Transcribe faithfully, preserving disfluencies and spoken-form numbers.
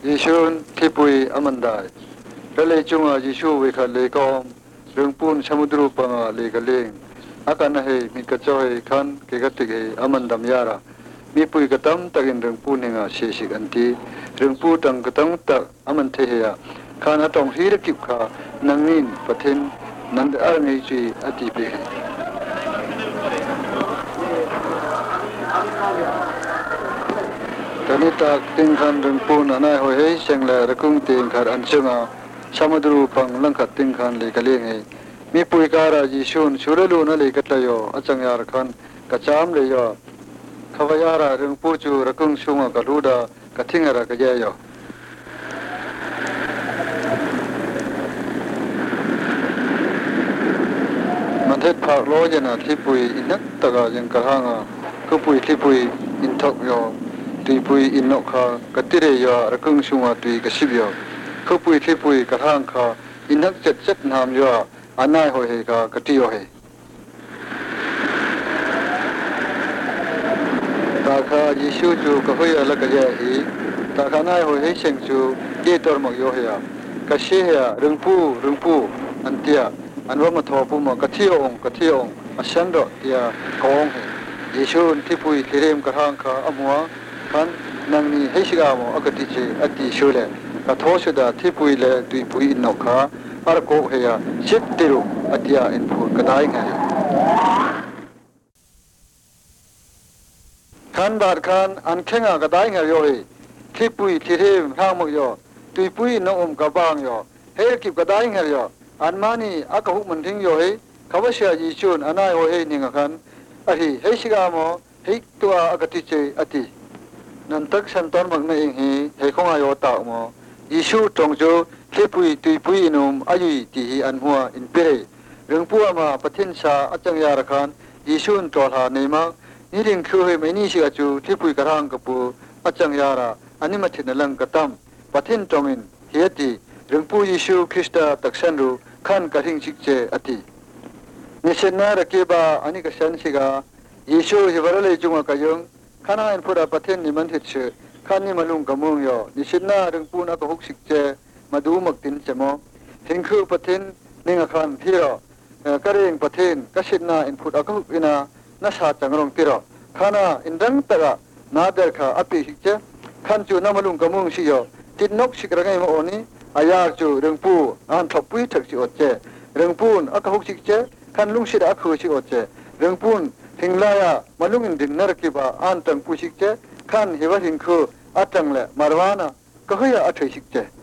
ยิชูนที่ปุยอามันได้ก็เลยจงอายิชูเวขัดเลยกอมเรื่องปูนสมุทรรูปังอาเลยกะเลงอาการนั้นเฮมีกระจอยขันเกกติกเฮอามันดำยาระมีปุยกระตั้มตักินเรื่องปูนเฮงาเสียสิกันทีเรื่องปูตังกระตั้มตักอามันเทเฮียข้านาตองฮีรกิบขานังนินปะเทนนันเดอร์เงยจีอติเปตอนนี้ตากติงขันเรื่องปูนอันนั้นหอยเฮเชียงแหล่ระกุ้งติงขันอันเชิงอาสมุทรรูปังลังขัดติงขันเลยกะเลงเฮมีปุยการายิชูนชูเรลูนั่นเลยกัตเลยอาจังยาร์ขันกระจามเลยอ่ะขวายาระเรื่องปูจูระกุ้งชุงกะลูดากะทิงระกะเยยมันเทศภาคโลยนะที่ปุยอินนักตะกายังกระหังอ่ะก็ปุยที่ปุยอินทกยอตุยปุยอินนกขากะติเรยระกุ้งชุงอ่ะตุยกะสิบยอก็ปุยที่ปุยกระหังขาอินนักเจ็ดเจ็ดนามยออันนั้นหอยเฮกากะติโยเฮตาข้ายิชูจูกะหอยอะไรกะเยฮีตาข้านั้นหอยเฮเชงจูเยตอร์มกโยเฮียกะเชเฮียรึงปูรึงปูอันเตียอันว่ามาทอปูมากะทิองกะทิองอาชันดอเตียกองเฮยิชูนที่ปุยที่เรมกระหังขาอมัวขันนังนี้เฮชิกามออกติเจอติชูเลกะโทสุดาที่ปุยเลตุยปุยอินนกขาอาร์โกเฮียชิดติรุอติยาอินพูกระไดไงขันบาดขันอันเข่งกระไดไงโยเฮที่ปุยที่เรมร่างมกโยตุยปุยนอมกะบางโยเฮกิบกระไดไงโยอันมานี่อากะหุมันทิ้งโยเฮขาวเสียยิชูนอันนั้นโยเฮนิงขันอะฮีเฮชิกามอเฮตัวอากติเจอตินันตักสันตอนมักในเองฮีเฮคงอายอตามอยิชูตรงโจที่ปุยตุยปุยนุมอายุที่อันหัวอินเปรเรื่องปัวมาปะทินชาอาจังยาระคันยิชูนตัวหาในมักนี่เรื่องคือให้ไม่นี่สิอาจูที่ปุยกระหังกับปูอาจังยาระอันนี้มาถินลังกระตั้มปะทินตรงอินเฮียตีเรื่องปูยิชูคริสต์ตักสันรูขันกระหิงชิกเจอตินิสินาระเก็บาอันนี้ก็สันสิกายิชูฮิวาระเลยจุงกะยงขันอินพูดปะทินนิมันทิดเชขันนิมาลุงกะมุงยอนิสินาเรื่องปูนักหุกชิกเจมาดูมักตินเสมอเห็นคือปะทินนิงขันที่รอกระเรงปะทินกสินาอินพูดอักหุกอินานาชาจังรงที่รอขันอินดังตระนาเดร์ขาอภิชิกเจขันจูนามาลุงกะมุงสิยอตินนกสิกระไงมาโอนี้อายาจูเรื่องปูอันทบปุยถักสิอดเจเรื่องปูนอักหุกชิกเจขันลุงสิดอักหุสิอดเจเรื่องปูนทิ้งลายามาลุงอินดินนรกิบาอันตังปุชิกเจขันเฮวะหิงคืออัตังเลมารวานะก็เฮียอัฐิชิกเจ